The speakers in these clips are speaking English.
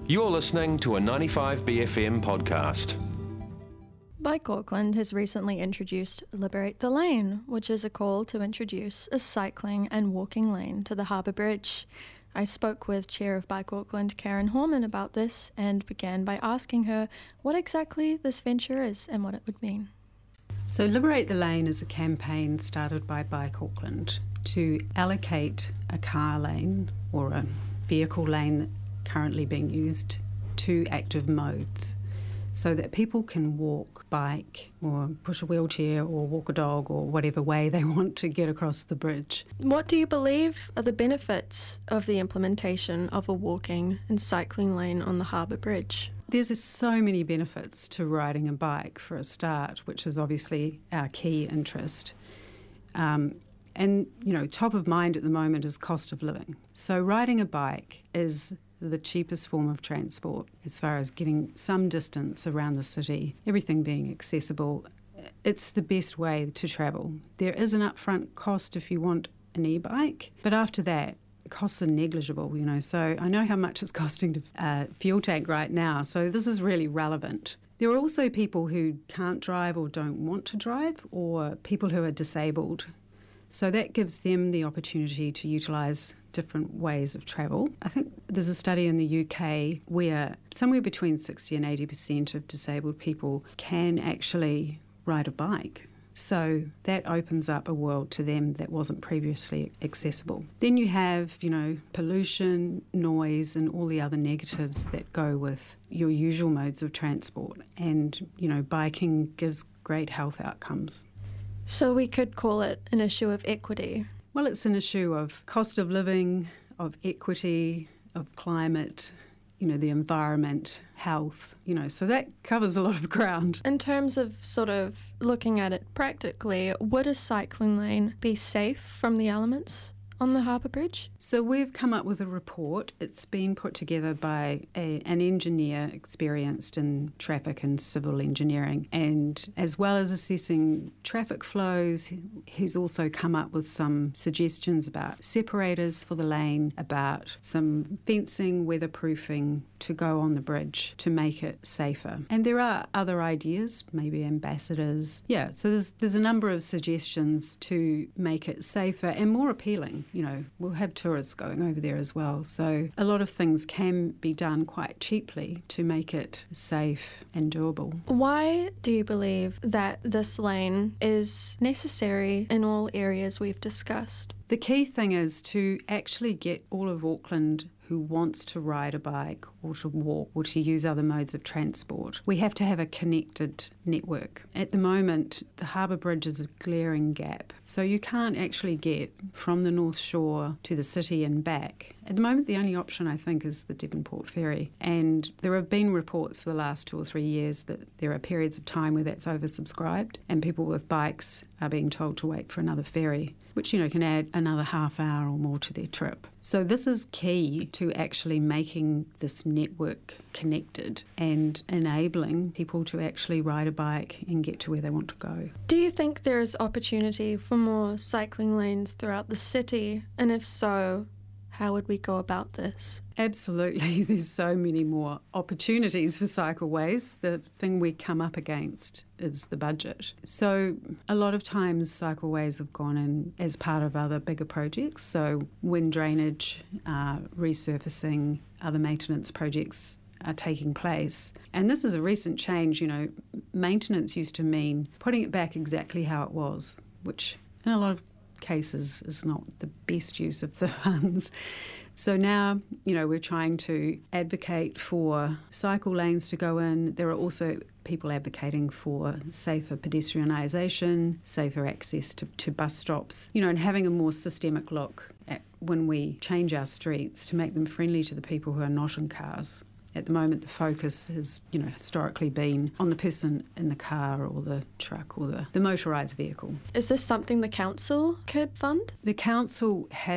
You're listening to a 95BFM podcast. Bike Auckland has recently introduced Liberate the Lane, which is a call to introduce a cycling and walking lane to the Harbour Bridge. I spoke with Chair of Bike Auckland, Karen Horman, about this and began by asking her what exactly this venture is and what it would mean. So Liberate the Lane is a campaign started by Bike Auckland to allocate a car lane or a vehicle lane currently being used to active modes so that people can walk, bike or push a wheelchair or walk a dog or whatever way they want to get across the bridge. What do you believe are the benefits of the implementation of a walking and cycling lane on the Harbour Bridge? There's so many benefits to riding a bike for a start, which is obviously our key interest. And, top of mind at the moment is cost of living. So riding a bike is the cheapest form of transport as far as getting some distance around the city, everything being accessible. It's the best way to travel. There is an upfront cost if you want an e-bike, but after that, costs are negligible, So I know how much it's costing to fuel tank right now, so this is really relevant. There are also people who can't drive or don't want to drive, or people who are disabled. So that gives them the opportunity to utilise different ways of travel. I think there's a study in the UK where somewhere between 60 and 80% of disabled people can actually ride a bike. So that opens up a world to them that wasn't previously accessible. Then you have, pollution, noise and all the other negatives that go with your usual modes of transport. And, biking gives great health outcomes. So we could call it an issue of equity. Well, it's an issue of cost of living, of equity, of climate, the environment, health, so that covers a lot of ground. In terms of sort of looking at it practically, would a cycling lane be safe from the elements on the Harbour Bridge? So we've come up with a report. It's been put together by an engineer experienced in traffic and civil engineering, and as well as assessing traffic flows, he's also come up with some suggestions about separators for the lane, about some fencing, weatherproofing to go on the bridge to make it safer. And there are other ideas, maybe ambassadors. Yeah, so there's a number of suggestions to make it safer and more appealing. We'll have tourists going over there as well. So a lot of things can be done quite cheaply to make it safe and doable. Why do you believe that this lane is necessary in all areas we've discussed? The key thing is to actually get all of Auckland who wants to ride a bike or to walk or to use other modes of transport. We have to have a connected network. At the moment, the Harbour Bridge is a glaring gap. So you can't actually get from the North Shore to the city and back. At the moment, the only option, I think, is the Devonport Ferry. And there have been reports for the last 2 or 3 years that there are periods of time where that's oversubscribed and people with bikes are being told to wait for another ferry, which, can add another half hour or more to their trip. So this is key to actually making this network connected and enabling people to actually ride a bike and get to where they want to go. Do you think there is opportunity for more cycling lanes throughout the city? And if so, how would we go about this? Absolutely. There's so many more opportunities for cycleways. The thing we come up against is the budget. So a lot of times cycleways have gone in as part of other bigger projects. So wind drainage, resurfacing, other maintenance projects are taking place. And this is a recent change. Maintenance used to mean putting it back exactly how it was, which in a lot of cases is not the best use of the funds. So now, we're trying to advocate for cycle lanes to go in. There are also people advocating for safer pedestrianisation, safer access to bus stops, and having a more systemic look at when we change our streets to make them friendly to the people who are not in cars. At the moment, the focus has, historically been on the person in the car or the truck or the motorised vehicle. Is this something the council could fund? The council has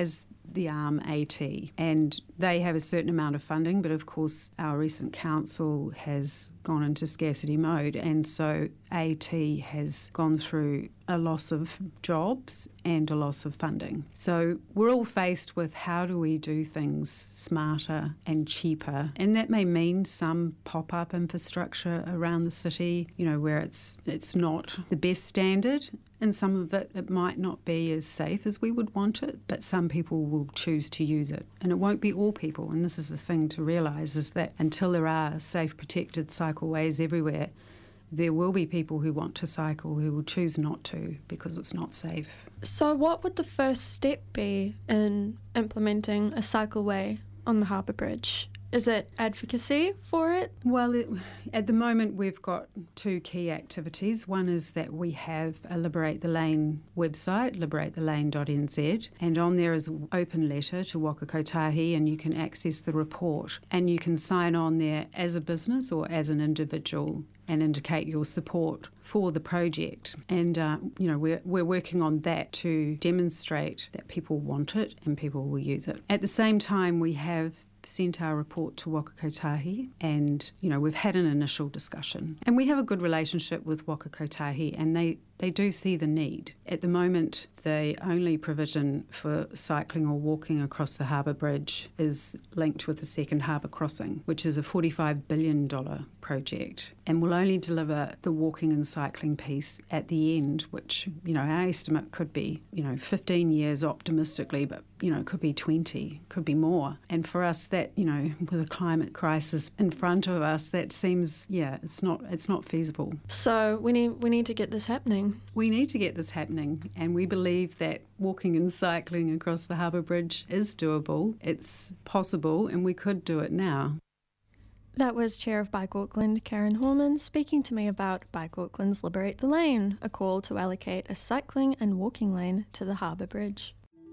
the arm AT, and they have a certain amount of funding, but of course our recent council has gone into scarcity mode, and so AT has gone through a loss of jobs and a loss of funding. So we're all faced with how do we do things smarter and cheaper, and that may mean some pop-up infrastructure around the city, where it's not the best standard, and some of it might not be as safe as we would want it, but some people will choose to use it. And it won't be all people, and this is the thing to realise, is that until there are safe, protected cycleways everywhere, there will be people who want to cycle who will choose not to because it's not safe. So what would the first step be in implementing a cycleway on the Harbour Bridge? Is it advocacy for it? Well, at the moment we've got two key activities. One is that we have a Liberate the Lane website, liberathethelane.nz, and on there is an open letter to Waka Kotahi, and you can access the report and you can sign on there as a business or as an individual and indicate your support for the project. And, we're working on that to demonstrate that people want it and people will use it. At the same time, we have sent our report to Waka Kotahi, and we've had an initial discussion, and we have a good relationship with Waka Kotahi, and they do see the need. At the moment, the only provision for cycling or walking across the Harbour Bridge is linked with the second harbour crossing, which is a $45 billion project, and will only deliver the walking and cycling piece at the end, which, our estimate could be, 15 years optimistically, but, it could be 20, could be more. And for us, that, with a climate crisis in front of us, that seems, it's not feasible. So we need to get this happening. We need to get this happening, and we believe that walking and cycling across the Harbour Bridge is doable, it's possible, and we could do it now. That was Chair of Bike Auckland, Karen Horman, speaking to me about Bike Auckland's Liberate the Lane, a call to allocate a cycling and walking lane to the Harbour Bridge.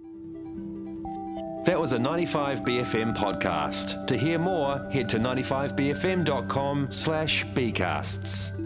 That was a 95BFM podcast. To hear more, head to 95bfm.com/bcasts.